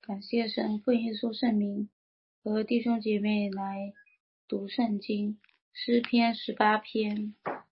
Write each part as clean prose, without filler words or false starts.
感谢神，奉耶稣圣名，和弟兄姐妹来读圣经。诗篇18篇，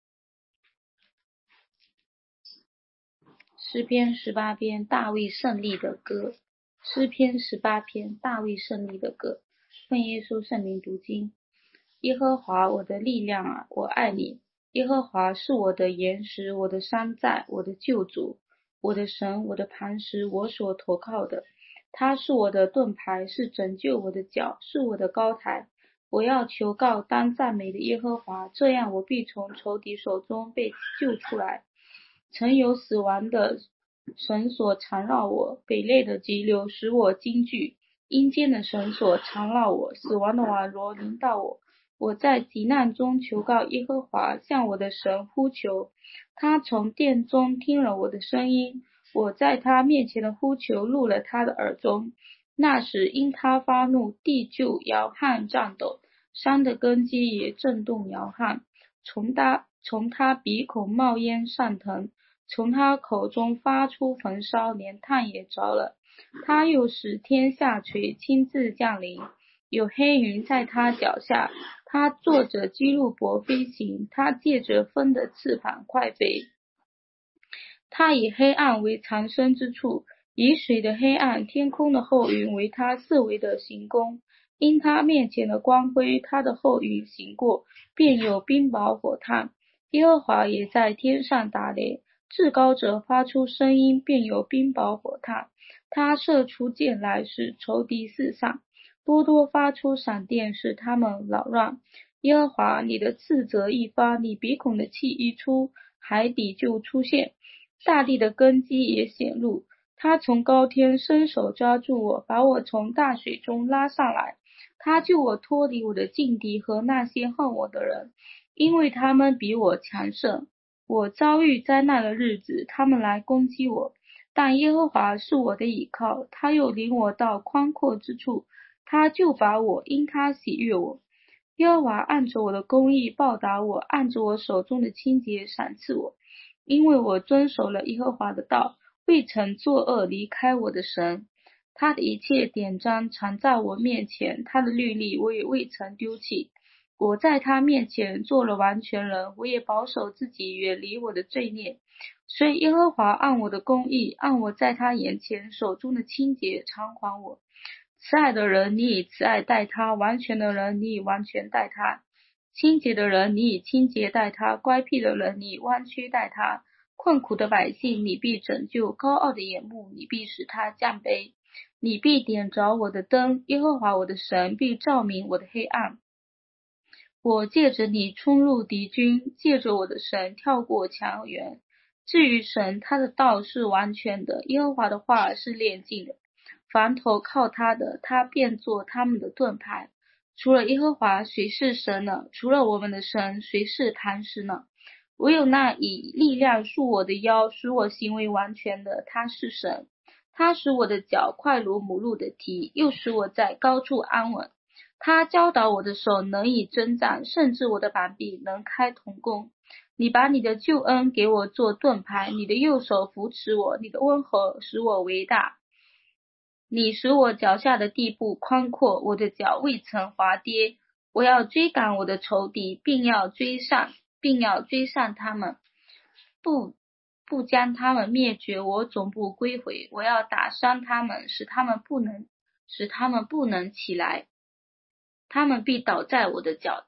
诗篇18篇，大卫胜利的歌。诗篇18篇，大卫胜利的歌。奉耶稣圣名读经。耶和华我的力量啊，我爱你。耶和华是我的岩石，我的山寨，我的救主，我的神，我的磐石，我所投靠的。他是我的盾牌，是拯救我的脚，是我的高台。我要求告当赞美的耶和华，这样我必从仇敌手中被救出来。曾有死亡的绳索缠绕我，北类的急流使我惊惧，阴间的绳索缠绕我，死亡的网罗临到我。我在急难中求告耶和华，向我的神呼求。他从殿中听了我的声音，我在他面前的呼求入了他的耳中。那时因他发怒，地就摇撼颤抖，山的根基也震动摇撼。从他鼻孔冒烟上腾，从他口中发出焚烧，连炭也着了。他又使天下垂，亲自降临，有黑云在他脚下。他坐着基路伯飞行，他借着风的翅膀快飞。他以黑暗为藏身之处，以水的黑暗，天空的厚云为他四围的行宫。因他面前的光辉，他的厚云行过，便有冰雹火炭。耶和华也在天上打雷，至高者发出声音，便有冰雹火炭。他射出箭来，使仇敌四散，多多发出闪电，使他们扰乱。耶和华，你的斥责一发，你鼻孔的气一出，海底就出现，大地的根基也显露。他从高天伸手抓住我，把我从大水中拉上来。他救我脱离我的劲敌和那些恨我的人，因为他们比我强盛。我遭遇灾难的日子，他们来攻击我，但耶和华是我的倚靠，他又领我到宽阔之处，他就把我，因他喜悦我。耶和华按着我的公义报答我，按着我手中的清洁赏赐我，因为我遵守了耶和华的道，未曾作恶离开我的神。他的一切典章常在我面前，他的律例我也未曾丢弃。我在他面前做了完全人，我也保守自己远离我的罪孽。所以耶和华按我的公义，按我在他眼前手中的清洁偿还我。慈爱的人，你以慈爱待他；完全的人，你以完全待他；清洁的人，你以清洁待他；乖僻的人，你以弯曲待他；困苦的百姓，你必拯救；高傲的眼目，你必使他降卑。你必点着我的灯，耶和华我的神必照明我的黑暗。我借着你冲入敌军，借着我的神跳过墙垣。至于神，他的道是完全的，耶和华的话是炼净的。凡投靠他的，他便做他们的盾牌。除了耶和华，谁是神呢？除了我们的神，谁是磐石呢？唯有那以力量束我的腰，使我行为完全的，他是神。他使我的脚快如母鹿的蹄，又使我在高处安稳。他教导我的手能以征战，甚至我的膀臂能开铜弓。你把你的救恩给我做盾牌，你的右手扶持我，你的温和使我为大。你使我脚下的地步宽阔，我的脚未曾滑跌。我要追赶我的仇敌，并要追上他们，不将他们灭绝，我总不归回。我要打伤他们，使他们不能起来。他们必倒在我的脚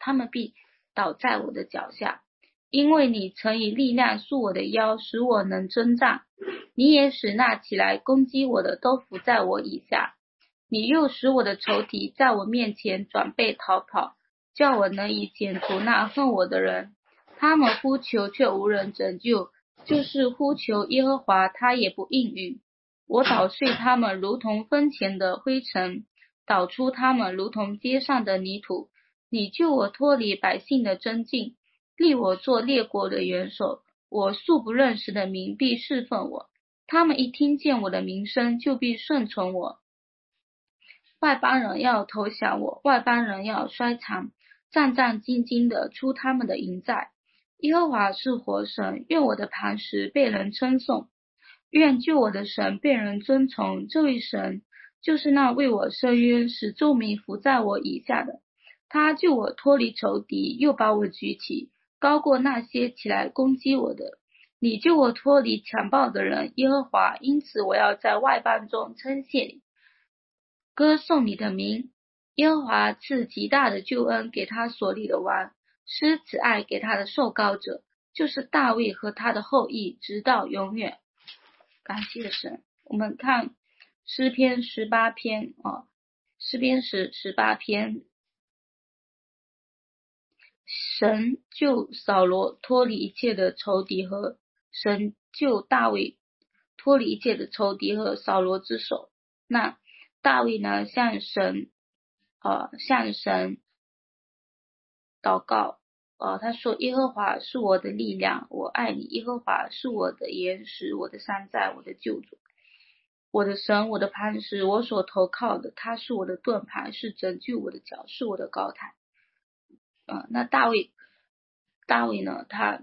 下。因为你曾以力量束我的腰，使我能征战。你也使那起来攻击我的都伏在我以下。你又使我的仇敌在我面前转背逃跑，叫我能以剪除那恨我的人。他们呼求却无人拯救，就是呼求耶和华，他也不应允。我捣碎他们如同风前的灰尘，捣出他们如同街上的泥土。你救我脱离百姓的争竞，立我做列国的元首。我素不认识的民必侍奉我，他们一听见我的名声，就必顺从我。外邦人要投降我，外邦人要衰残，战战兢兢地出他们的营寨。耶和华是活神，愿我的磐石被人称颂，愿救我的神被人尊崇。这位神就是那为我伸冤，使众民服在我以下的。他救我脱离仇敌，又把我举起，高过那些起来攻击我的。你救我脱离强暴的人，耶和华，因此我要在外邦中称谢你，歌颂你的名。耶和华赐极大的救恩给他所立的王，施慈爱给他的受膏者，就是大卫和他的后裔，直到永远。感谢神。我们看诗篇18篇诗篇18篇，神救扫罗脱离一切的仇敌，和神救大卫脱离一切的仇敌和扫罗之手。那大卫呢，向神祷告，他说，耶和华是我的力量，我爱你，耶和华是我的岩石，我的山寨，我的救主，我的神，我的磐石，我所投靠的，他是我的盾牌，是拯救我的脚，是我的高台。那大卫呢，他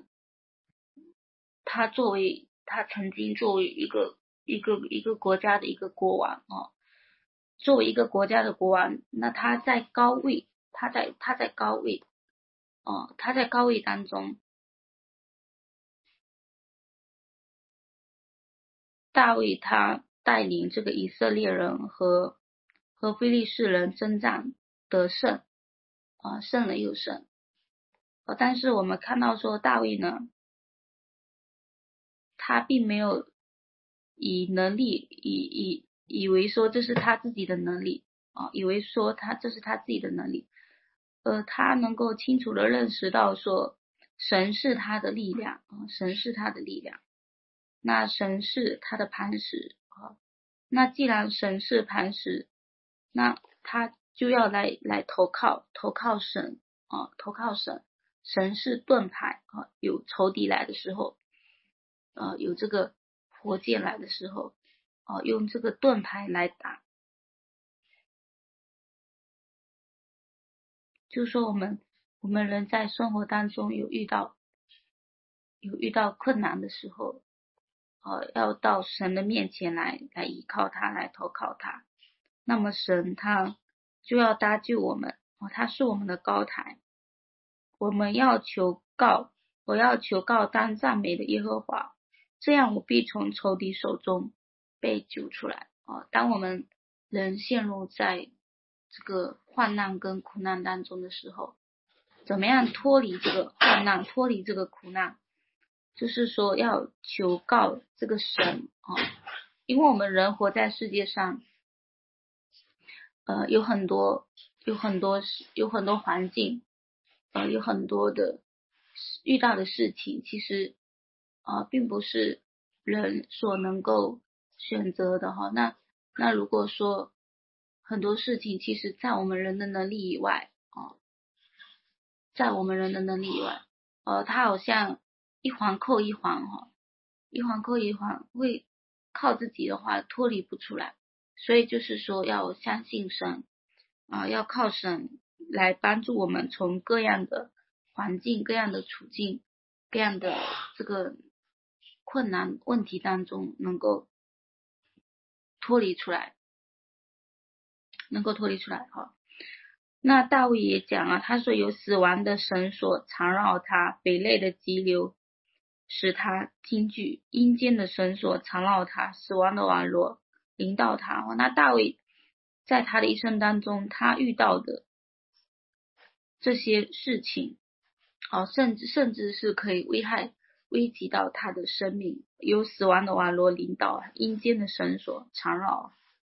曾经作为一个国家的一个国王作为一个国家的国王，那他在高位当中，大卫他带领这个以色列人和非利士人征战得胜胜了又胜但是我们看到说大卫呢，他并没有以能力以为说这是他自己的能力以为说这是他自己的能力，他能够清楚的认识到说神是他的力量神是他的力量，那神是他的磐石那既然神是磐石，那他就要来投靠神投靠神，神是盾牌有仇敌来的时候有这个火箭来的时候用这个盾牌来打。就是说我们人在生活当中有遇到困难的时候要到神的面前来依靠他，来投靠他，那么神他就要搭救我们他是我们的高台，我要求告当赞美的耶和华，这样我必从仇敌手中被救出来当我们人陷入在这个患难跟苦难当中的时候，怎么样脱离这个患难，脱离这个苦难，就是说要求告这个神因为我们人活在世界上有很多环境有很多的遇到的事情，其实并不是人所能够选择的那如果说很多事情其实在我们人的能力以外它好像一环扣一环一环扣一环，会靠自己的话脱离不出来，所以就是说要相信神要靠神来帮助我们从各样的环境、各样的处境、各样的这个困难问题当中能够脱离出来那大卫也讲他说有死亡的绳索缠绕他，匪类的急流使他惊惧，阴间的绳索缠绕他，死亡的网罗临到他那大卫在他的一生当中，他遇到的这些事情甚至是可以危及到他的生命，有死亡的网罗临到，阴间的绳索缠绕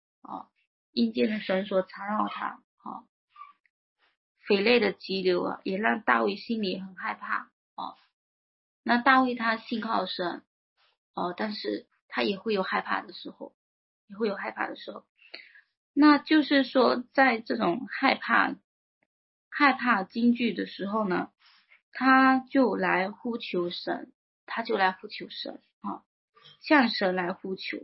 他匪类的急流也让大卫心里很害怕那大卫他信靠神但是他也会有害怕的时候，那就是说在这种害怕惊惧的时候呢，他就来呼求神向神来呼求。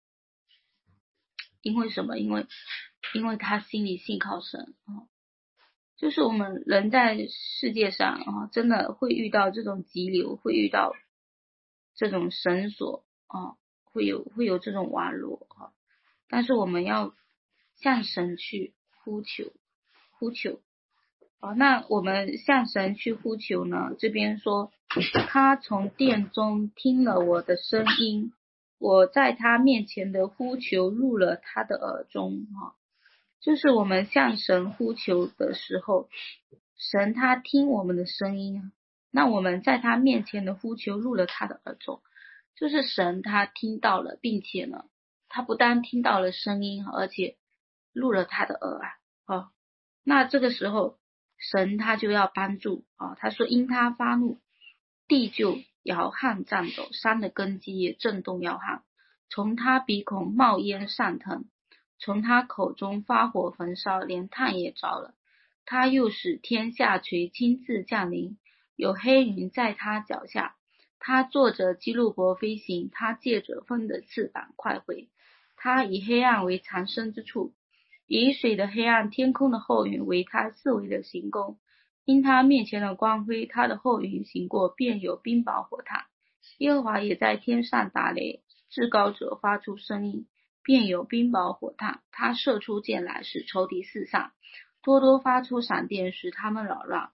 因为什么？因为他心里信靠神就是我们人在世界上真的会遇到这种急流，会遇到这种绳索会有这种网络但是我们要向神去呼求。那我们向神去呼求呢，这边说他从殿中听了我的声音，我在他面前的呼求入了他的耳中。就是我们向神呼求的时候，神他听我们的声音，那我们在他面前的呼求入了他的耳中，就是神他听到了，并且呢他不但听到了声音，而且入了他的耳那这个时候神他就要帮助他说因他发怒，地就摇撼颤抖，山的根基也震动摇撼，从他鼻孔冒烟上腾，从他口中发火焚烧，连炭也着了。他又使天下垂亲自降临，有黑云在他脚下，他坐着基路伯飞行，他借着风的翅膀快回，他以黑暗为藏身之处，以水的黑暗天空的厚云为他四围的行宫，因他面前的光辉，他的后云行过，便有冰雹火炭。耶和华也在天上打雷，至高者发出声音，便有冰雹火炭。他射出箭来，使仇敌四散，多多发出闪电，使他们扰乱。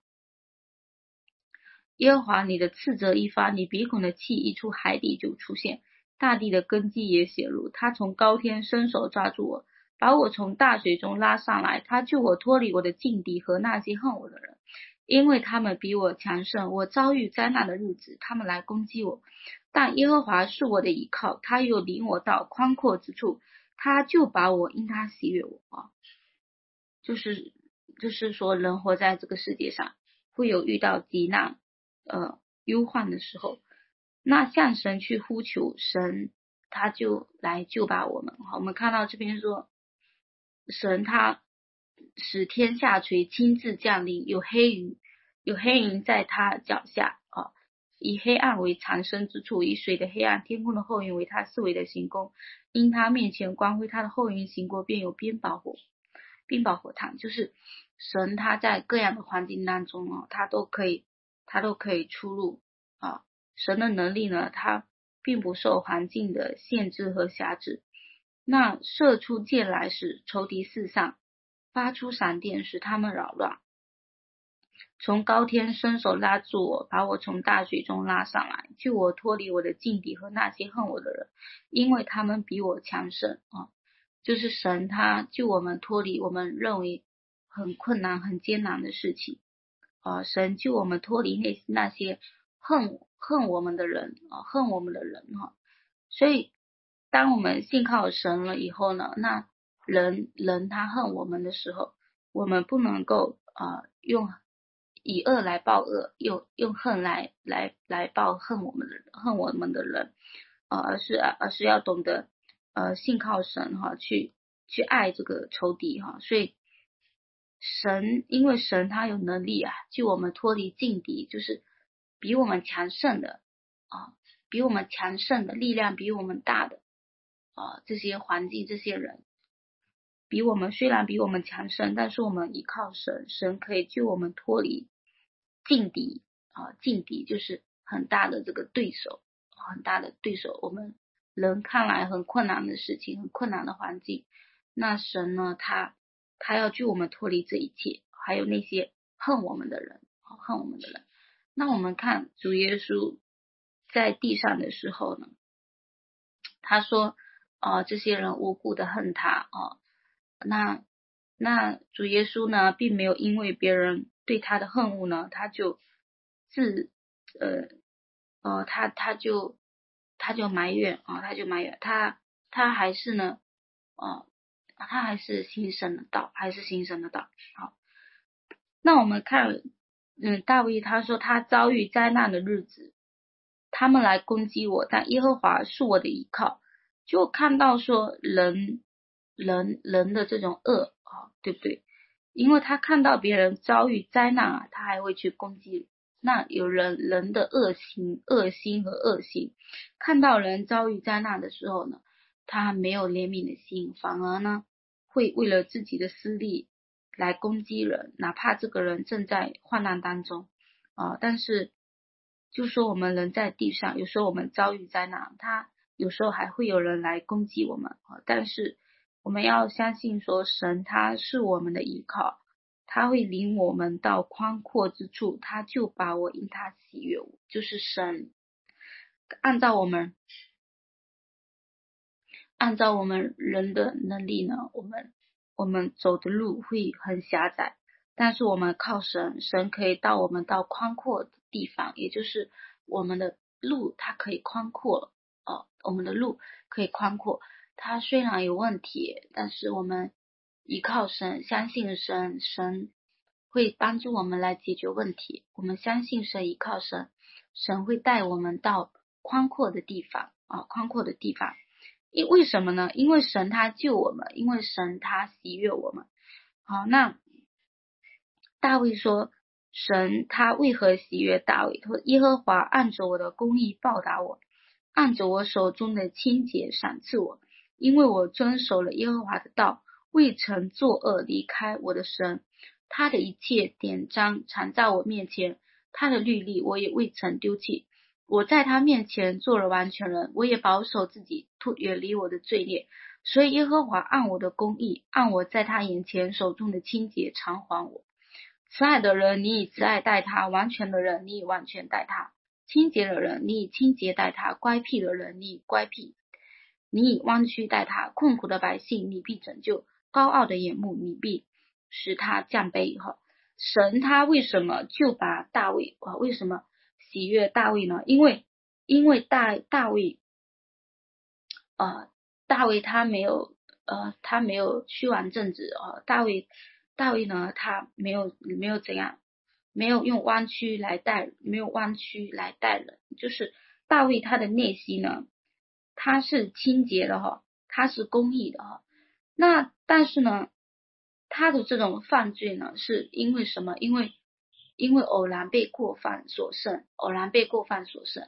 耶和华你的斥责一发，你鼻孔的气一出，海底就出现，大地的根基也显露。他从高天伸手抓住我，把我从大水中拉上来，他救我脱离我的劲敌和那些恨我的人，因为他们比我强盛。我遭遇灾难的日子，他们来攻击我，但耶和华是我的依靠，他又领我到宽阔之处，他就把我因他喜悦我就是说人活在这个世界上会有遇到急难忧患的时候，那向神去呼求，神他就来救拔我们。我们看到这边说神他使天下垂亲自降临，有黑云在他脚下以黑暗为藏身之处，以水的黑暗天空的厚云为他四围的行宫，因他面前光辉，他的后云行过，便有冰雹火炭。就是神他在各样的环境当中他都可以出入神的能力呢，他并不受环境的限制和辖制。那射出箭来，使仇敌四散，发出闪电，使他们扰乱。从高天伸手拉住我，把我从大水中拉上来，救我脱离我的劲敌和那些恨我的人，因为他们比我强盛就是神他救我们脱离我们认为很困难很艰难的事情神救我们脱离那些恨我们的人所以当我们信靠神了以后呢，那人他恨我们的时候，我们不能够用以恶来报恶，用恨来报恨我们的人而是要懂得信靠神去爱这个仇敌所以因为神他有能力救我们脱离劲敌，就是比我们强盛的比我们强盛的力量比我们大的这些环境这些人虽然比我们强盛，但是我们依靠神，神可以救我们脱离劲敌劲敌就是很大的这个对手我们人看来很困难的事情，很困难的环境，那神呢他要救我们脱离这一切，还有那些恨我们的人。那我们看主耶稣在地上的时候呢，他说这些人无故的恨他那主耶稣呢并没有因为别人对他的恨恶呢，他就他就埋怨他还是呢他还是行神的道好，那我们看大卫他说他遭遇灾难的日子，他们来攻击我，但耶和华是我的依靠。就看到说人的这种恶对不对？因为他看到别人遭遇灾难他还会去攻击。那有人的恶心和恶行，看到人遭遇灾难的时候呢，他没有怜悯的心，反而呢会为了自己的私利来攻击人，哪怕这个人正在患难当中但是就说我们人在地上，有时候我们遭遇灾难，他有时候还会有人来攻击我们但是我们要相信说神他是我们的依靠，他会领我们到宽阔之处，他就把我因他喜悦我，就是神按照我们人的能力呢，我们走的路会很狭窄，但是我们靠神，神可以到我们到宽阔的地方，也就是我们的路它可以宽阔我们的路可以宽阔。它虽然有问题，但是我们依靠神，相信神，神会帮助我们来解决问题。我们相信神，依靠神，神会带我们到宽阔的地方宽阔的地方。为什么呢？因为神他救我们，因为神他喜悦我们。好，那大卫说，神他为何喜悦大卫？他说耶和华按着我的公义报答我，按着我手中的清洁赏赐我，因为我遵守了耶和华的道，未曾作恶离开我的神。他的一切典章常在我面前，他的律例我也未曾丢弃。我在他面前做了完全人，我也保守自己，远离我的罪孽。所以耶和华按我的公义，按我在他眼前手中的清洁偿还我。慈爱的人，你以慈爱待他；完全的人，你以完全待他；清洁的人，你以清洁待他；乖僻的人，你以乖僻，你以弯曲待他；困苦的百姓，你必拯救；高傲的眼目，你必使他降卑。神他为什么就把大卫为什么喜悦大卫呢？因为大卫他没有虚妄正直大卫呢他没有怎样，没有用弯曲来待人，就是大卫他的内心呢，他是清洁的他是公义的那但是呢，他的这种犯罪呢，是因为什么？因为偶然被过犯所胜，偶然被过犯所胜。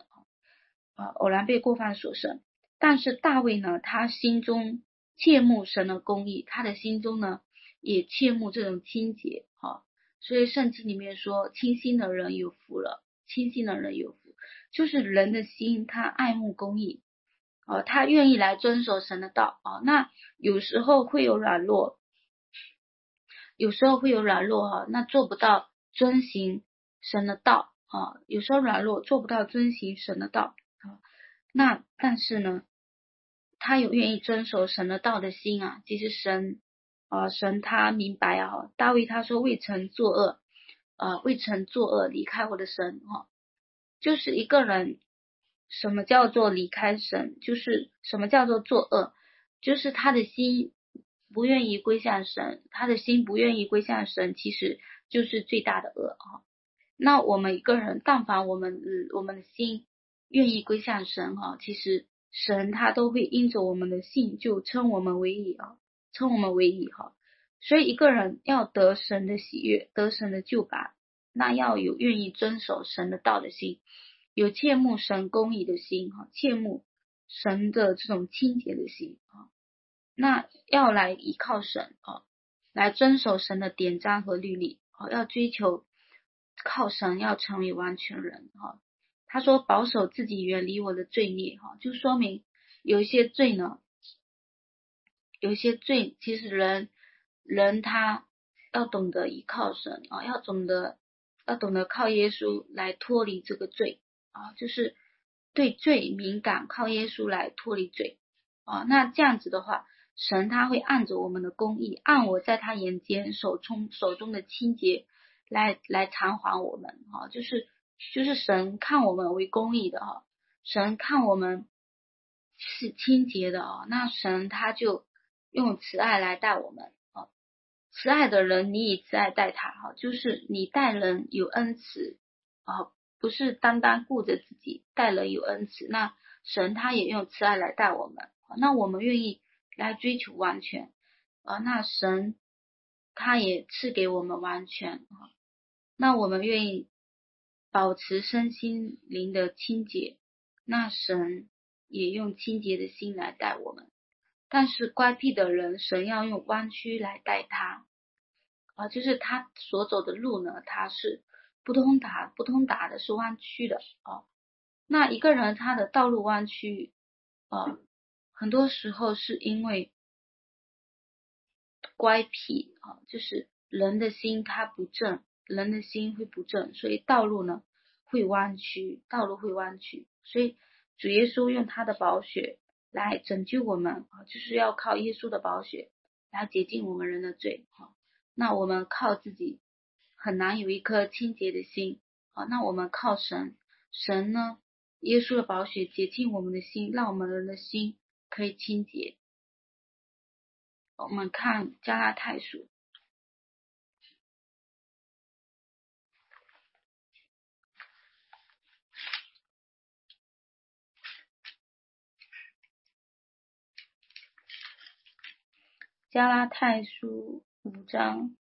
但是大卫呢，他心中切慕神的公义，他的心中呢也切慕这种清洁所以圣经里面说，清心的人有福了，清心的人有福，就是人的心他爱慕公义他愿意来遵守神的道那有时候会有软弱，那做不到遵行神的道有时候软弱做不到遵行神的道那但是呢，他有愿意遵守神的道的心其实神他明白大卫他说未曾作恶离开我的神就是一个人什么叫做离开神，就是什么叫做作恶，就是他的心不愿意归向神，其实就是最大的恶那我们一个人但凡我们的心愿意归向神其实神他都会因着我们的信就称我们为义所以一个人要得神的喜悦，得神的救拔，那要有愿意遵守神的道的心，有切慕神公义的心切慕神的这种清洁的心那要来依靠神来遵守神的典章和律例要追求靠神，要成为完全人他说保守自己远离我的罪孽就说明有一些罪呢，其实人他要懂得依靠神要懂得靠耶稣来脱离这个罪就是对罪敏感，靠耶稣来脱离罪那这样子的话，神他会按着我们的公义，按我在他眼间手中的清洁来偿还我们就是神看我们为公义的神看我们是清洁的那神他就用慈爱来待我们慈爱的人你以慈爱待他就是你待人有恩慈不是单单顾着自己，待人有恩慈，那神他也用慈爱来待我们那我们愿意来追求完全那神他也赐给我们完全那我们愿意保持身心灵的清洁，那神也用清洁的心来待我们。但是乖僻的人，神要用弯曲来待他就是他所走的路呢，他是不通达的，是弯曲的那一个人他的道路弯曲很多时候是因为乖僻啊，就是人的心它不正，人的心会不正，所以道路会弯曲，所以主耶稣用他的宝血来拯救我们啊，就是要靠耶稣的宝血来洁净我们人的罪啊。那我们靠自己很难有一颗清洁的心啊，那我们靠神，神呢，耶稣的宝血洁净我们的心，让我们人的心可以清洁。我们看加拉太书，加拉太书5章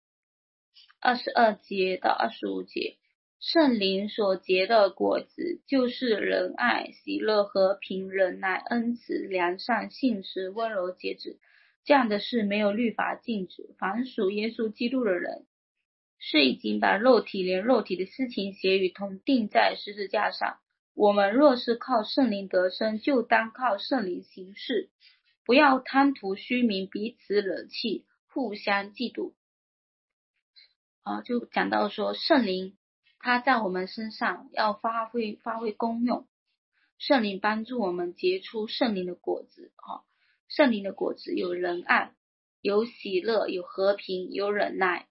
22节到25节，圣灵所结的果子，就是仁爱、喜乐、和平、忍耐、恩慈、良善、信实、温柔、节制。这样的事没有律法禁止。凡属耶稣基督的人，是已经把肉体连肉体的私情邪语同钉在十字架上。我们若是靠圣灵得生，就当靠圣灵行事，不要贪图虚名，彼此惹气，互相嫉妒。就讲到说圣灵他在我们身上要发挥功用，圣灵帮助我们结出圣灵的果子圣灵的果子有仁爱，有喜乐，有和平，有忍耐，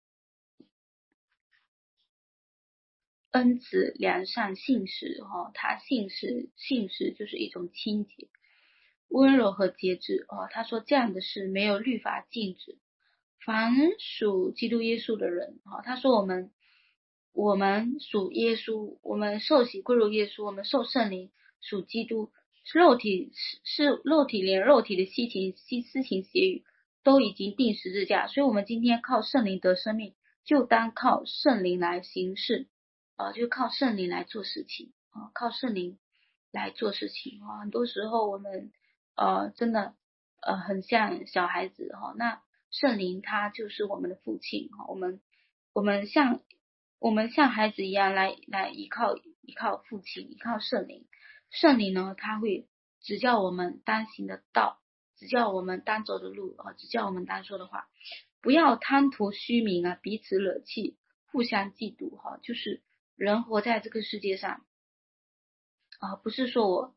恩慈、良善、信实他信实就是一种清洁、温柔和节制他说这样的事没有律法禁止。凡属基督耶稣的人他说我们属耶稣，我们受洗归入耶稣，我们受圣灵，属基督，是肉体连肉体的私情邪语都已经钉十字架，所以我们今天靠圣灵得生命，就当靠圣灵来行事就靠圣灵来做事情靠圣灵来做事情很多时候我们真的很像小孩子那圣灵他就是我们的父亲我们像孩子一样来依靠父亲，依靠圣灵。圣灵呢，他会指教我们当行的道，指教我们当走的路指教我们当说的话。不要贪图虚名彼此惹气，互相嫉妒就是人活在这个世界上不是说我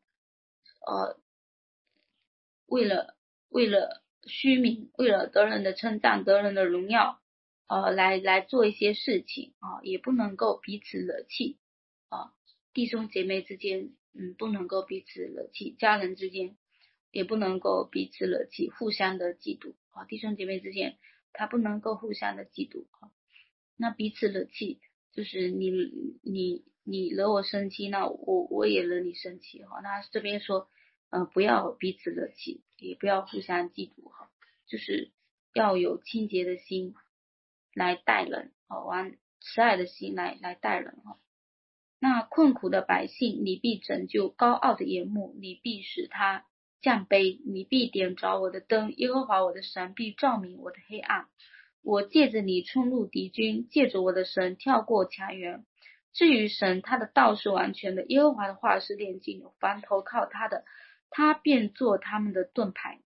为了虚名，为了得人的称赞，得人的荣耀来做一些事情也不能够彼此惹气弟兄姐妹之间不能够彼此惹气，家人之间也不能够彼此惹气，互相的嫉妒弟兄姐妹之间他不能够互相的嫉妒那彼此惹气就是你惹我生气，那我也惹你生气那这边说不要彼此惹气，也不要互相嫉妒就是要有清洁的心来待人玩慈爱的心来待人那困苦的百姓你必拯救，高傲的眼目你必使他降卑，你必点着我的灯，耶和华我的神必照明我的黑暗。我借着你冲入敌军，借着我的神跳过墙垣。至于神，他的道是完全的，耶和华的话是炼净的，凡投靠他的，他便做他们的盾牌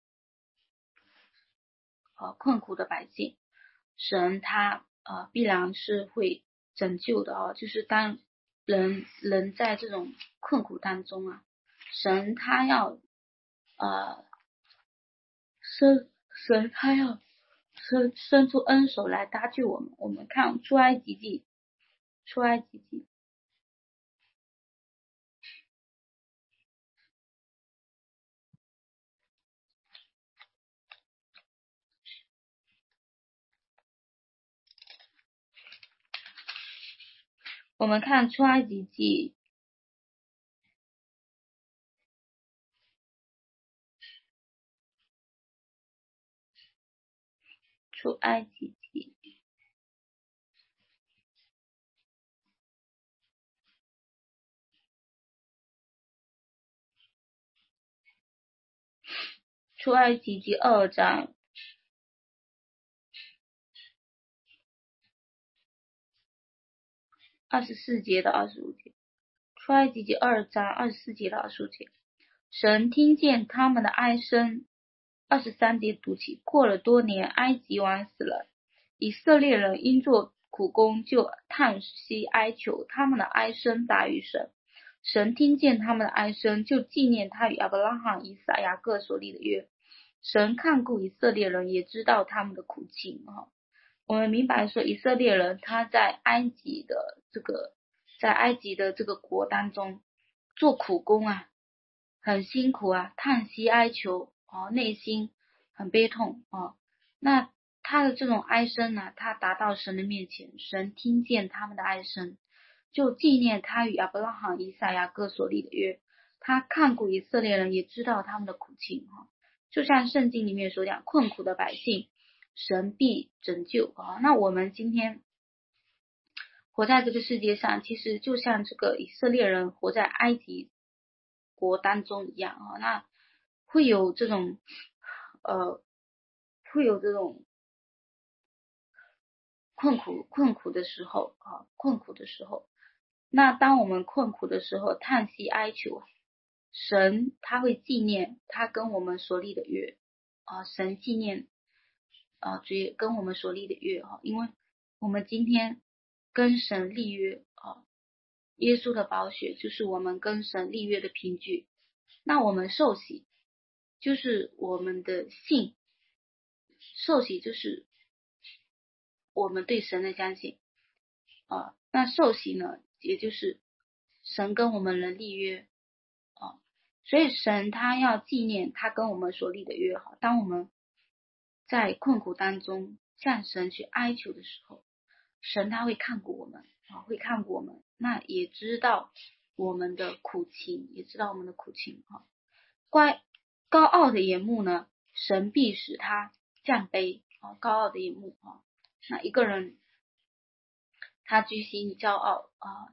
困苦的百姓神他必然是会拯救的就是当人在这种困苦当中神他要神他要伸出恩手来搭救我们。我们看出埃及记我们看出埃及记出埃及记出埃及记2章24节到25节，出埃及记2章24节到25节。神听见他们的哀声， 23节读起，过了多年，埃及王死了，以色列人因做苦工，就叹息哀求，他们的哀声大于神。神听见他们的哀声，就纪念他与亚伯拉罕、以撒、雅各所立的约。神看顾以色列人，也知道他们的苦情。我们明白说，以色列人他在埃及的这个国当中做苦工啊，很辛苦啊，叹息哀求内心很悲痛那他的这种哀声呢，他达到神的面前，神听见他们的哀声，就纪念他与亚伯拉罕、以撒、雅各所立的约。他看顾以色列人，也知道他们的苦情就像圣经里面所讲，困苦的百姓，神必拯救那我们今天活在这个世界上，其实就像这个以色列人活在埃及国当中一样那会有这种困苦的时候困苦的时候，那当我们困苦的时候，叹息哀求，神他会纪念他跟我们所立的约神纪念跟我们所立的约因为我们今天跟神立约耶稣的宝血就是我们跟神立约的凭据。那我们受洗就是我们的信，受洗就是我们对神的相信那受洗呢，也就是神跟我们人立约所以神他要纪念他跟我们所立的约当我们在困苦当中向神去哀求的时候，神他会看顾我们会看顾我们，那也知道我们的苦情，高傲的眼目呢，神必使他降卑高傲的眼目那一个人他居心骄傲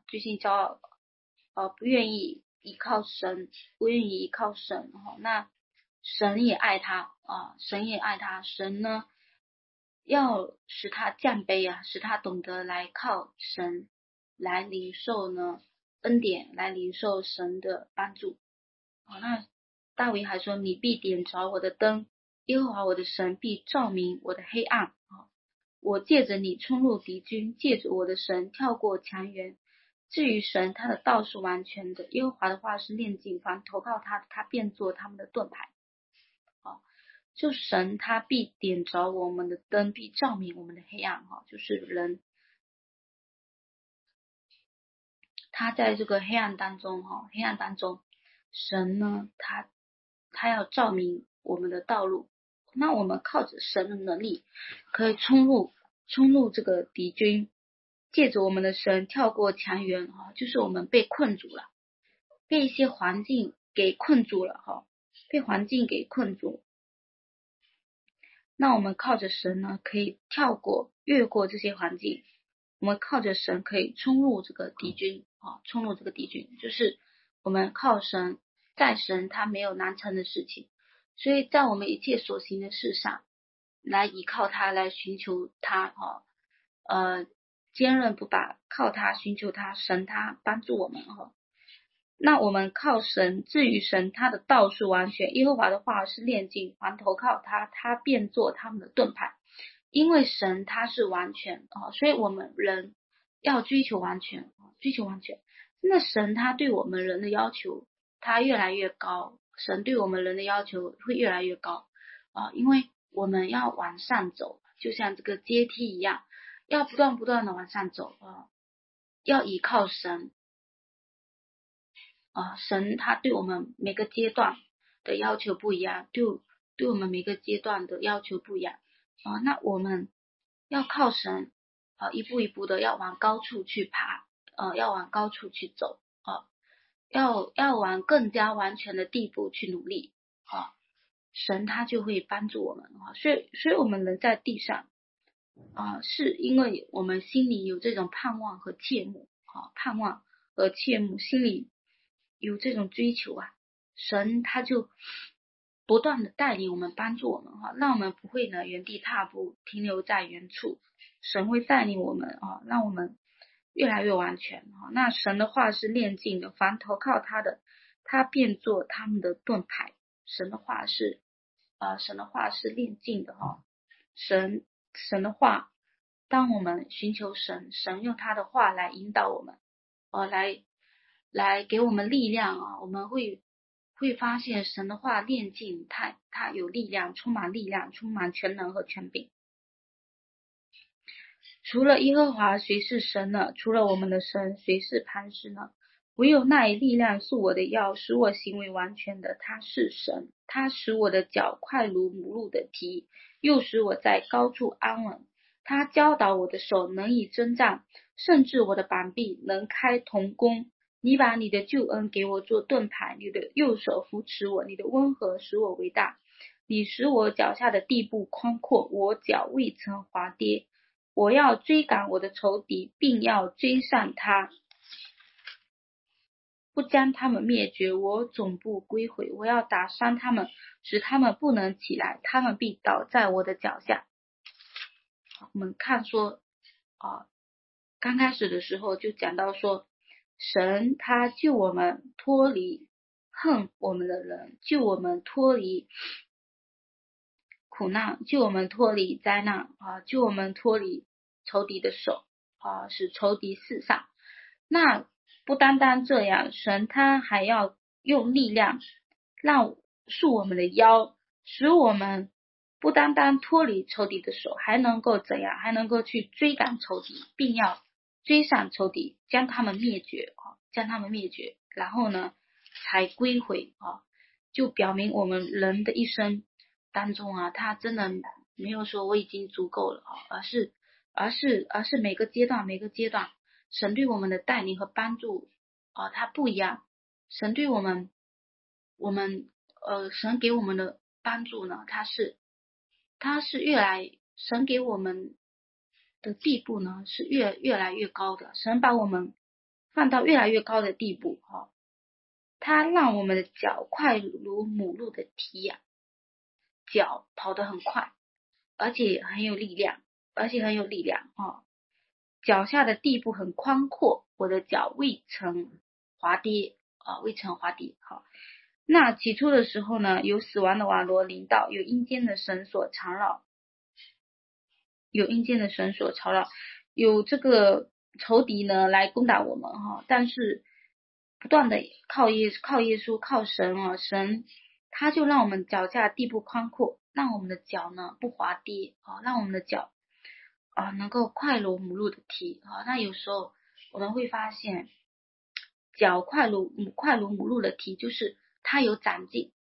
不愿意依靠神，那神也爱他神呢要使他降卑使他懂得来靠神，来领受呢恩典，来领受神的帮助那大卫还说，你必点着我的灯，耶和华我的神必照明我的黑暗我借着你冲入敌军，借着我的神跳过墙垣。至于神，他的道是完全的，耶和华的话是炼净，凡投靠他的，他便做他们的盾牌就神他必点着我们的灯，必照明我们的黑暗就是人他在这个黑暗当中神呢他要照明我们的道路，那我们靠着神的能力可以冲入这个敌军，借着我们的神跳过墙垣就是我们被困住了，被一些环境给困住了被环境给困住，那我们靠着神呢可以越过这些环境，我们靠着神可以冲入这个敌军就是我们靠神，在神他没有难成的事情，所以在我们一切所行的事上来依靠他，来寻求他坚韧不拔，靠他寻求他，神他帮助我们那我们靠神，至于神他的道是完全，耶和华的话是炼净，凡投靠他，他便做他们的盾牌。因为神他是完全所以我们人要追求完全。那神他对我们人的要求他越来越高，神对我们人的要求会越来越高因为我们要往上走，就像这个阶梯一样，要不断的往上走要依靠神神他对我们每个阶段的要求不一样，对我们每个阶段的要求不一样那我们要靠神一步一步的要往高处去爬要往高处去走要往更加完全的地步去努力神他就会帮助我们所以我们人在地上是因为我们心里有这种盼望和切慕心里有这种追求神他就不断的带领我们，帮助我们让我们不会呢原地踏步，停留在原处，神会带领我们让我们越来越完全那神的话是炼净的，凡投靠他的，他便做他们的盾牌。神的话是神的话是炼净的神的话，当我们寻求神用他的话来引导我们，来给我们力量我们会发现神的话炼净，它有力量，充满力量，充满全能和权柄。除了耶和华，谁是神呢？除了我们的神，谁是磐石呢？唯有那以力量束我的腰，使我行为完全的，他是神。他使我的脚快如母鹿的蹄，又使我在高处安稳。他教导我的手能以征战，甚至我的膀臂能开铜弓。你把你的救恩给我做盾牌，你的右手扶持我，你的温和使我为大。你使我脚下的地步宽阔，我脚未曾滑跌。我要追赶我的仇敌，并要追上他，不将他们灭绝，我总不归回。我要打伤他们，使他们不能起来，他们必倒在我的脚下。我们看说刚开始的时候就讲到说，神他救我们脱离恨我们的人，救我们脱离苦难，救我们脱离灾难救我们脱离仇敌的手使仇敌四散。那不单单这样，神他还要用力量让束我们的腰，使我们不单单脱离仇敌的手，还能够怎样？还能够去追赶仇敌，并要追上仇敌，将他们灭绝然后呢才归回就表明我们人的一生当中他真的没有说我已经足够了而是每个阶段神对我们的带领和帮助它不一样。神对我们神给我们的帮助呢，它是神给我们的地步呢是越来越高的。神把我们放到越来越高的地步它让我们的脚快如母鹿的蹄脚跑得很快，而且很有力量脚下的地步很宽阔，我的脚未曾滑跌那起初的时候呢，有死亡的网罗临到，有阴间的绳索缠绕，有这个仇敌呢来攻打我们但是不断的靠耶稣靠神神他就让我们脚下地步宽阔，让我们的脚呢不滑跌让我们的脚能够快如母鹿的蹄那有时候我们会发现脚快如母鹿的蹄，就是它有长进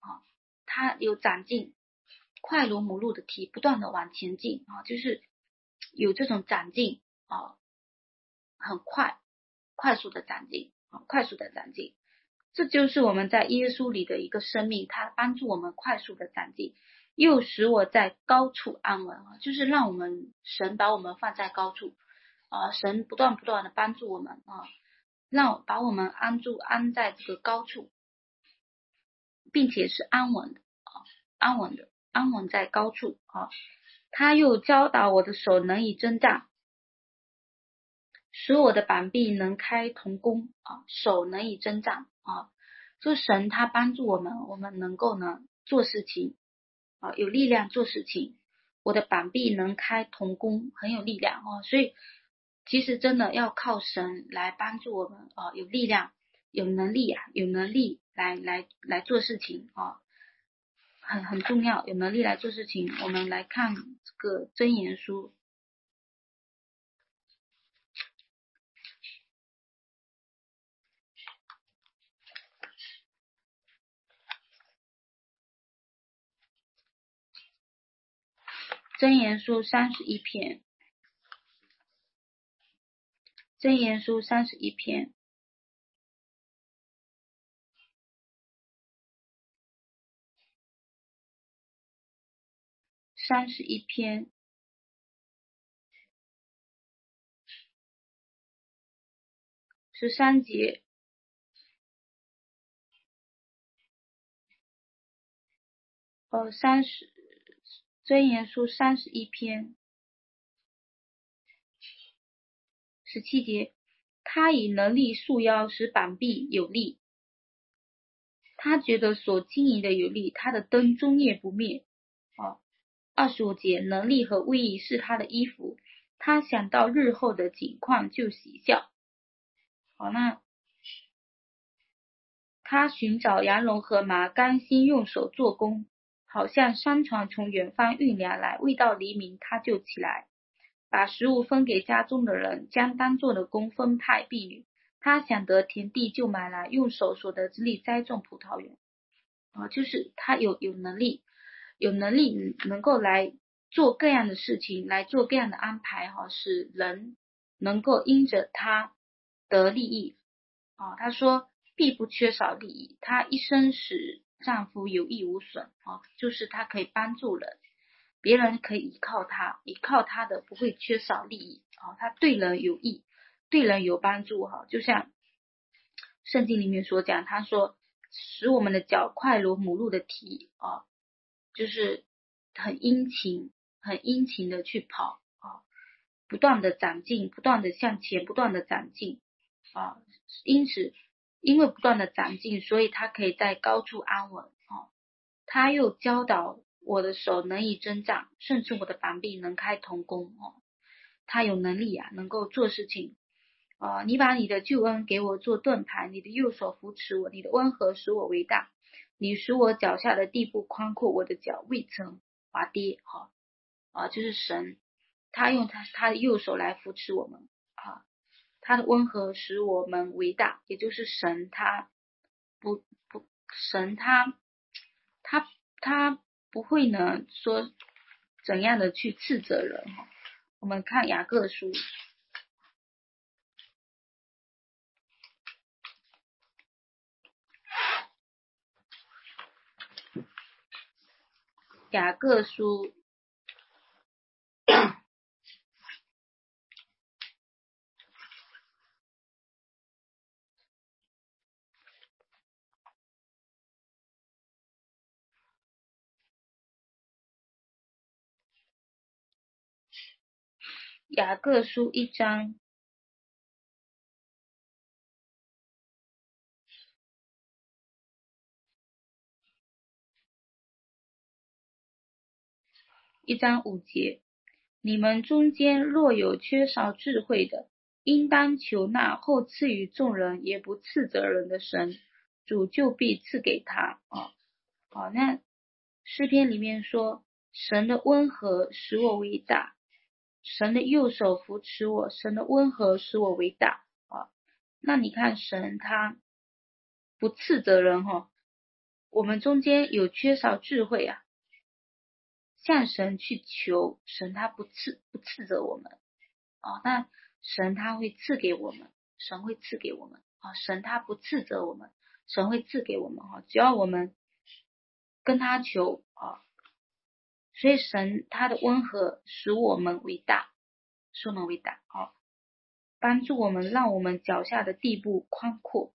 快如母鹿的蹄，不断的往前进就是有这种长进很快速的长进这就是我们在耶稣里的一个生命，它帮助我们快速的长进，又使我在高处安稳就是让我们神把我们放在高处神不断的帮助我们把我们安在这个高处，并且是安稳在高处他又教导我的手能以征战，使我的膀臂能开铜弓手能以征战就神他帮助我们能够呢做事情有力量做事情，我的膀臂能开铜弓，很有力量所以其实真的要靠神来帮助我们有力量有能力来做事情很重要，有能力来做事情。我们来看这个箴言书31篇箴言书31篇13节箴言书31篇17节，他以能力束腰，使膀臂有力，他觉得所经营的有力，他的灯终夜不灭。 25节，能力和威仪是他的衣服，他想到日后的景况就喜笑。好，那他寻找羊绒和麻，甘心用手做工，好像商船从远方运粮来，未到黎明他就起来，把食物分给家中的人，将当做的工分派婢女。他想得田地就买来，用手所得之力栽种葡萄园。就是他有能力能够来做各样的事情，来做各样的安排，使人能够因着他得利益。他说必不缺少利益，他一生使丈夫有益无损，就是他可以帮助人，别人可以依靠他，依靠他的不会缺少利益，他对人有益，对人有帮助，就像圣经里面所讲，他说使我们的脚快如母鹿的蹄，就是很殷勤的去跑，不断的长进，不断的向前，不断的长进，因为不断的长进，所以他可以在高处安稳，他又教导我的手能以增长，甚至我的膀臂能开铜弓，他有能力能够做事情。你把你的救恩给我做盾牌，你的右手扶持我，你的温和使我为大，你使我脚下的地步宽阔，我的脚未曾滑跌。就是神，他用他的右手来扶持我们，他的温和使我们为大，也就是神他他不会呢说怎样的去斥责人。我们看雅各书，雅各书1章5节，你们中间若有缺少智慧的，应当求那后赐予众人也不斥责人的神，主就必赐给他。那诗篇里面说神的温和使我为大，神的右手扶持我，神的温和使我为大。那你看神他不斥责人，我们中间有缺少智慧向神去求，神他不斥责我们，那神他会赐给我们，神会赐给我们，神他不斥责我们，神会赐给我们，只要我们跟他求，所以神他的温和使我们为大，帮助我们，让我们脚下的地步宽阔。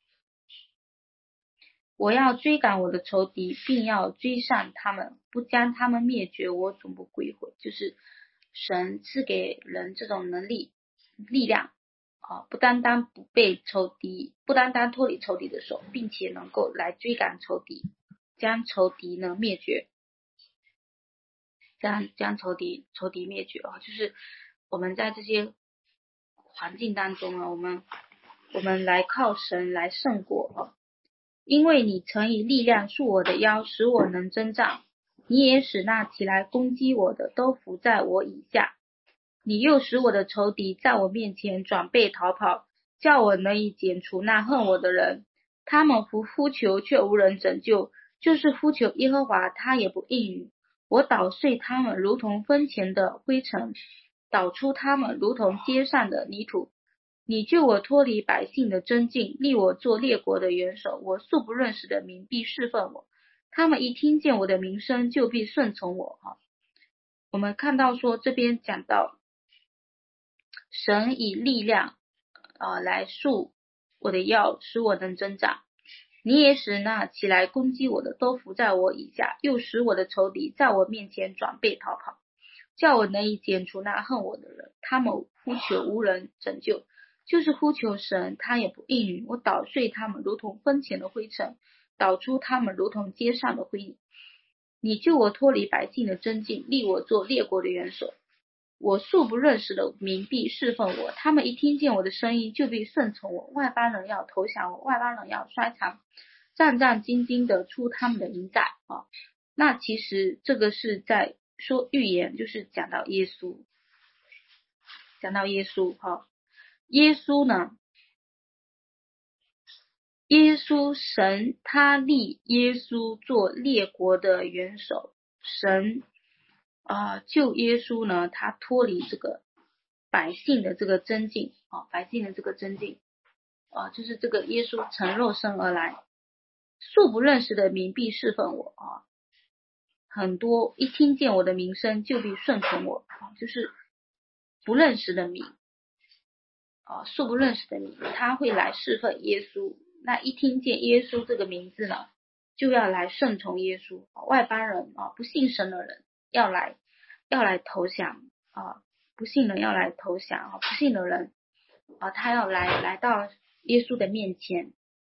我要追赶我的仇敌，并要追上他们，不将他们灭绝，我总不归回。就是神赐给人这种能力力量，不单单脱离仇敌的手，并且能够来追赶仇敌，将仇敌呢灭绝，将仇敌灭绝。就是我们在这些环境当中我们来靠神来胜过。因为你曾以力量束我的腰，使我能征战，你也使那起来攻击我的都伏在我以下。你又使我的仇敌在我面前转背逃跑，叫我能以剪除那恨我的人。他们呼求却无人拯救，就是呼求耶和华，他也不应允。我捣碎他们如同风前的灰尘，捣出他们如同街上的泥土。你救我脱离百姓的争竞，立我做列国的元首。我素不认识的民必侍奉我，他们一听见我的名声，就必顺从我。我们看到说这边讲到神以力量来束我的腰，使我能征战。你也使那起来攻击我的都伏在我以下，又使我的仇敌在我面前转背逃跑，叫我能以剪除那恨我的人。他们呼求无人拯救，就是呼求神，他也不应允。我捣碎他们如同风前的灰尘，捣出他们如同街上的灰泥。 你救我脱离百姓的争竞，立我做列国的元首。我素不认识的民必侍奉我，他们一听见我的声音就必顺从我。外邦人要投降我，外邦人要衰残，战战兢兢的出他们的营寨啊。那其实这个是在说预言，就是讲到耶稣，哈。耶稣呢，耶稣神他立耶稣做列国的元首，神救耶稣呢，他脱离这个百姓的这个争竞就是这个耶稣成肉身而来，素不认识的民必侍奉我啊，很多一听见我的名声就必顺从我啊，就是不认识的民素不认识的民，他会来侍奉耶稣。那一听见耶稣这个名字呢，就要来顺从耶稣。外邦人不信神的人要来投降不信人要来投降不信的人他要来到耶稣的面前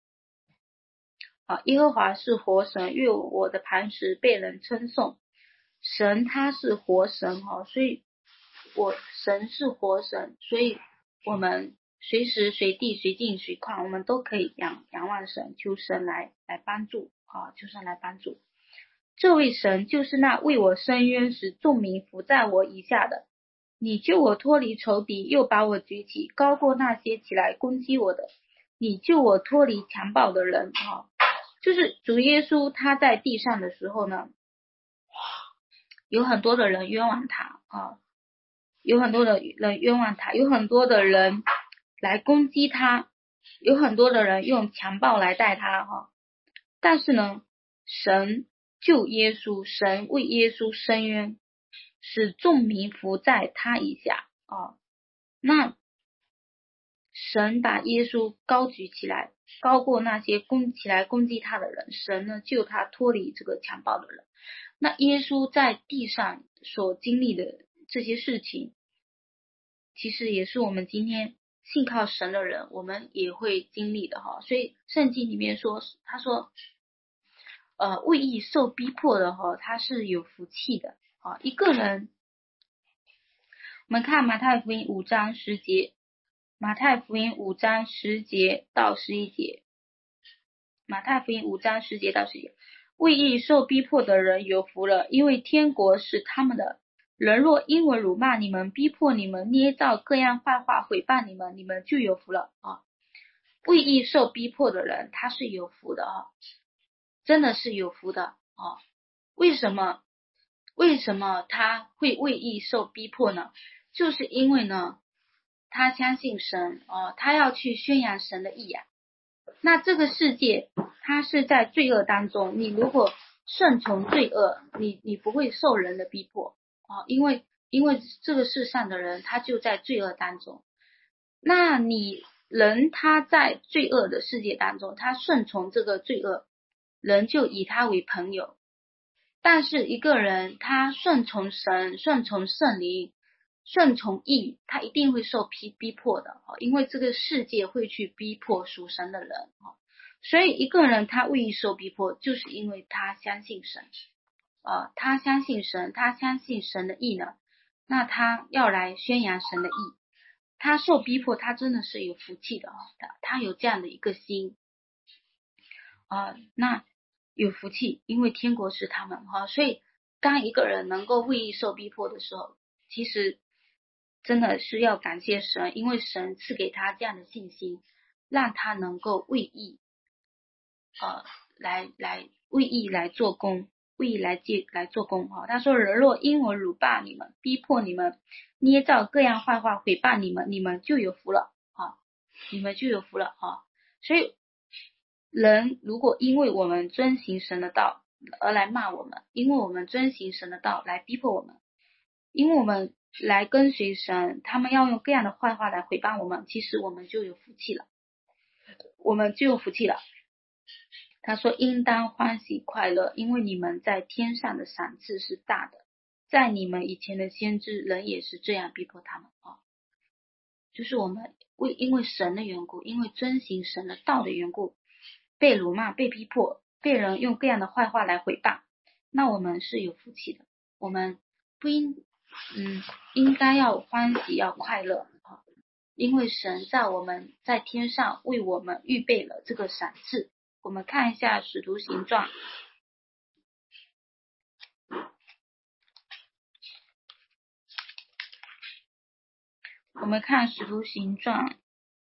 耶和华是活神，愿我的磐石被人称颂。神他是活神所以神是活神，所以我们随时随地随境随况，我们都可以仰望神，求神来帮助求神来帮助。这位神就是那为我伸冤使众民服在我以下的。你救我脱离仇敌，又把我举起，高过那些起来攻击我的。你救我脱离强暴的人就是主耶稣他在地上的时候呢，有很多的人冤枉他有很多的人冤枉他，有很多的人来攻击他，有很多的人用强暴来待他但是呢，神救耶稣，神为耶稣伸冤，使众民服在他以下那神把耶稣高举起来，高过那些起来攻击他的人，神呢救他脱离这个强暴的人。那耶稣在地上所经历的这些事情，其实也是我们今天信靠神的人我们也会经历的所以圣经里面说，他说为义受逼迫的他是有福气的一个人。我们看马太福音5章10节，马太福音5章10节到11节，马太福音5章10节到11节，为义受逼迫的人有福了，因为天国是他们的。人若因我辱骂你们，逼迫你们，捏造各样坏话毁谤你们，你们就有福了为义受逼迫的人他是有福的真的是有福的为什么他会为义受逼迫呢？就是因为呢他相信神他要去宣扬神的义那这个世界他是在罪恶当中，你如果顺从罪恶，你不会受人的逼迫因为这个世上的人他就在罪恶当中。那人他在罪恶的世界当中，他顺从这个罪恶，人就以他为朋友。但是一个人他顺从神，顺从圣灵，顺从义，他一定会受逼迫的因为这个世界会去逼迫属神的人所以一个人他为义受逼迫，就是因为他相信神他相信神，他相信神的义呢，那他要来宣扬神的义，他受逼迫他真的是有福气的他有这样的一个心那有福气，因为天国是他们所以当一个人能够为义受逼迫的时候，其实真的是要感谢神，因为神赐给他这样的信心，让他能够为义为义来做工，为义来做工他说人若因我辱骂你们，逼迫你们，捏造各样坏话毁谤你们，你们就有福了你们就有福了所以人如果因为我们遵行神的道而来骂我们，因为我们遵行神的道来逼迫我们，因为我们来跟随神，他们要用各样的坏话来毁谤我们，其实我们就有福气了，他说应当欢喜快乐，因为你们在天上的赏赐是大的，在你们以前的先知人也是这样逼迫他们就是我们因为神的缘故，因为遵行神的道的缘故，被辱骂被逼迫，被人用各样的坏话来毁谤， 那我们是有福气的，我们不应该要欢喜要快乐啊，因为神在天上为我们预备了这个赏赐。我们看一下使徒行传，我们看使徒行传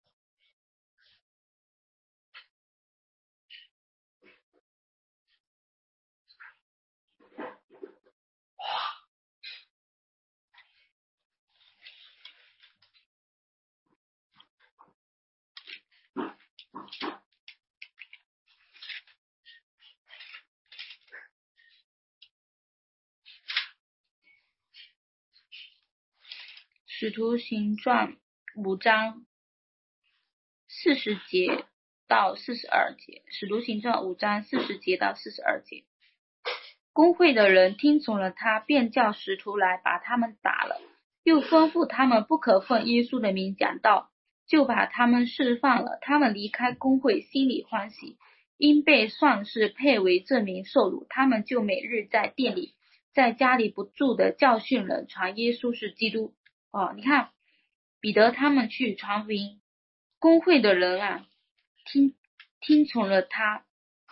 5章40节到42节，使徒行传5章40节到42节。公会的人听从了他，便叫使徒来把他们打了，又吩咐他们不可奉耶稣的名讲道，就把他们释放了。他们离开公会，心里欢喜，因被算是配为这名受辱，他们就每日在店里在家里不住的教训人，传耶稣是基督。你看彼得他们去传福音，公会的人啊听从了他，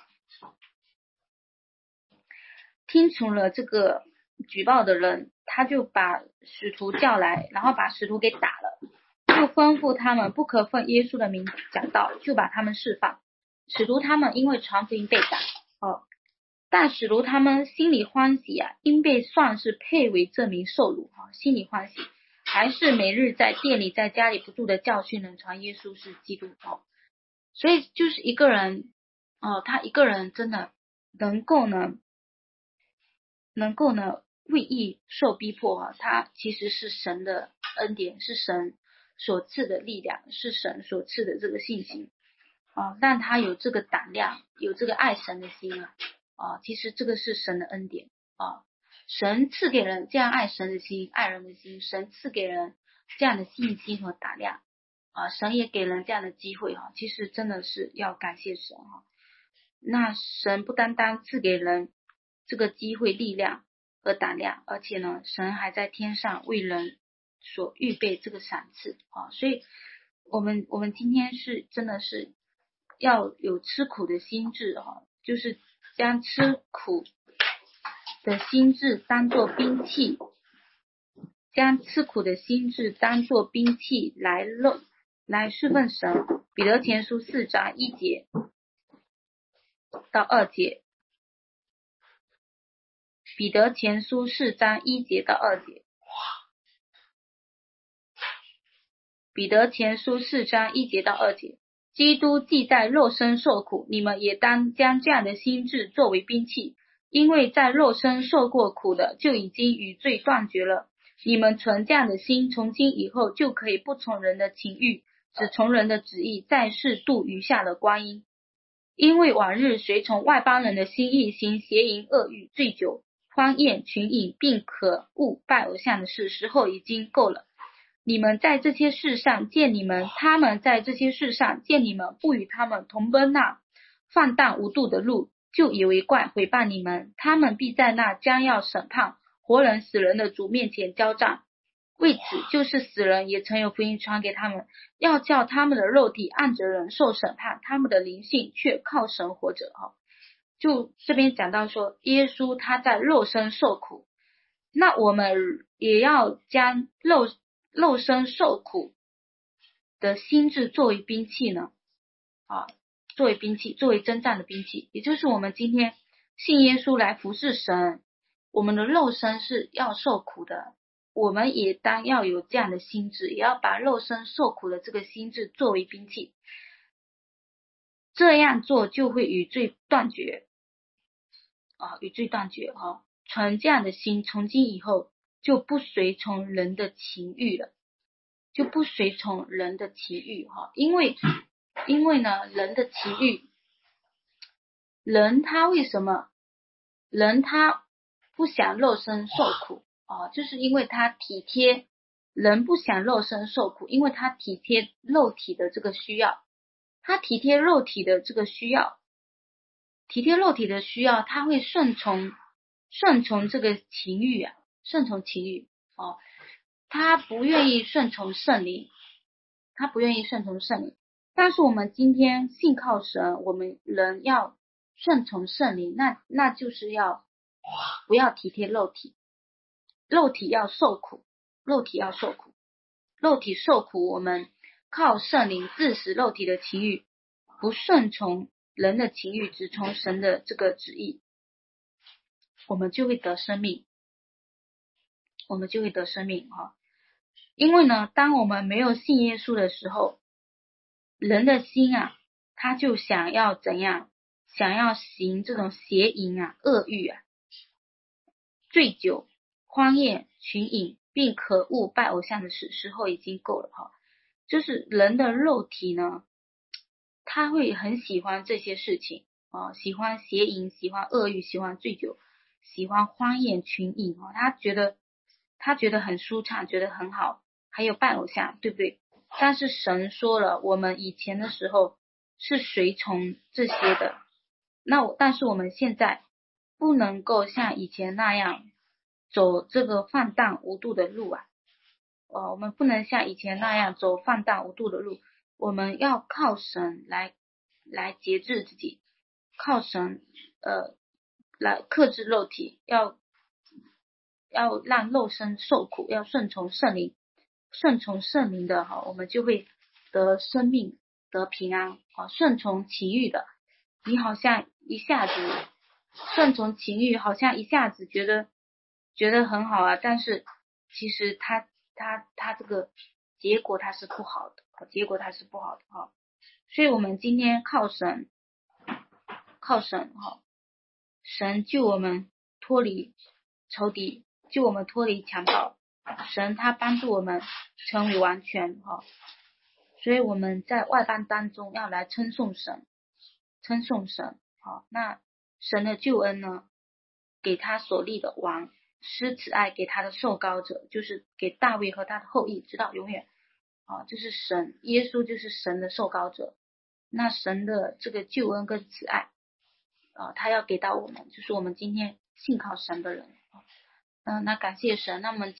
听从了这个举报的人，他就把使徒叫来，然后把使徒给打了，就吩咐他们不可奉耶稣的名讲道，就把他们释放。使徒他们因为传福音被打，但使徒他们心里欢喜啊，因被算是配为这名受辱，心里欢喜，还是每日在店里在家里不住的教训人，传耶稣是基督。所以就是一个人他一个人真的能够呢为义受逼迫他其实是神的恩典，是神所赐的力量，是神所赐的这个信心让他有这个胆量，有这个爱神的心其实这个是神的恩典神赐给人这样爱神的心，爱人的心，神赐给人这样的信心和胆量神也给人这样的机会其实真的是要感谢神那神不单单赐给人这个机会、力量和胆量，而且呢，神还在天上为人所预备这个赏赐所以我们今天是真的是要有吃苦的心智就是将吃苦的心智当作兵器，将吃苦的心智当作兵器来侍奉神。彼得前书4章1节到2节，彼得前书4章1节到2节，彼得前书4章1节到2节。基督既在肉身受苦，你们也当将这样的心志作为兵器，因为在肉身受过苦的，就已经与罪断绝了。你们存这样的心，从今以后就可以不从人的情欲，只从人的旨意，在世度余下的光阴。因为往日随从外邦人的心意行邪淫、恶欲、醉酒、欢宴、群饮，并可恶拜偶像的事，时候已经够了。你们在这些事上见你们，他们在这些事上见你们不与他们同奔那放荡无度的路，就以为怪，毁谤你们。他们必在那将要审判活人死人的主面前交账。为此，就是死人也曾有福音传给他们，要叫他们的肉体按着人受审判，他们的灵性却靠神活着就这边讲到说，耶稣他在肉身受苦，那我们也要将肉身受苦的心智作为兵器呢作为兵器，作为征战的兵器，也就是我们今天信耶稣来服侍神，我们的肉身是要受苦的，我们也当要有这样的心智，也要把肉身受苦的这个心智作为兵器，这样做就会与罪断绝与罪断绝存这样的心，从今以后就不随从人的情欲了，就不随从人的情欲因为呢，人的情欲，人他为什么人他不想肉身受苦就是因为他体贴，人不想肉身受苦，因为他体贴肉体的这个需要，他体贴肉体的这个需要，体贴肉体的需要，他会顺从顺从这个情欲啊，顺从情欲他不愿意顺从圣灵，但是我们今天信靠神，我们人要顺从圣灵，那就是要不要体贴肉体，肉体要受苦，肉体受苦，我们靠圣灵致死肉体的情欲，不顺从人的情欲，只从神的这个旨意，我们就会得生命，因为呢，当我们没有信耶稣的时候，人的心啊，他就想要怎样？想要行这种邪淫啊、恶欲啊、醉酒、荒宴、群饮，并可恶拜偶像的时候已经够了就是人的肉体呢，他会很喜欢这些事情喜欢邪淫，喜欢恶欲，喜欢醉酒，喜欢荒宴群饮他觉得很舒畅，觉得很好，还有拜偶像，对不对？但是神说了，我们以前的时候是随从这些的，但是我们现在不能够像以前那样走这个放荡无度的路我们不能像以前那样走放荡无度的路，我们要靠神来节制自己，靠神来克制肉体，要让肉身受苦，要顺从圣灵的我们就会得生命，得平安顺从情欲的，你好像一下子顺从情欲，好像一下子觉得很好啊，但是其实他这个结果它是不好的，所以我们今天靠神神救我们脱离仇敌，救我们脱离强暴，神他帮助我们成为完全所以我们在外邦当中要来称颂神那神的救恩呢，给他所立的王，施慈爱给他的受膏者，就是给大卫和他的后裔直到永远就是神，耶稣就是神的受膏者，那神的这个救恩跟慈爱他要给到我们，就是我们今天信靠神的人那感谢神，那么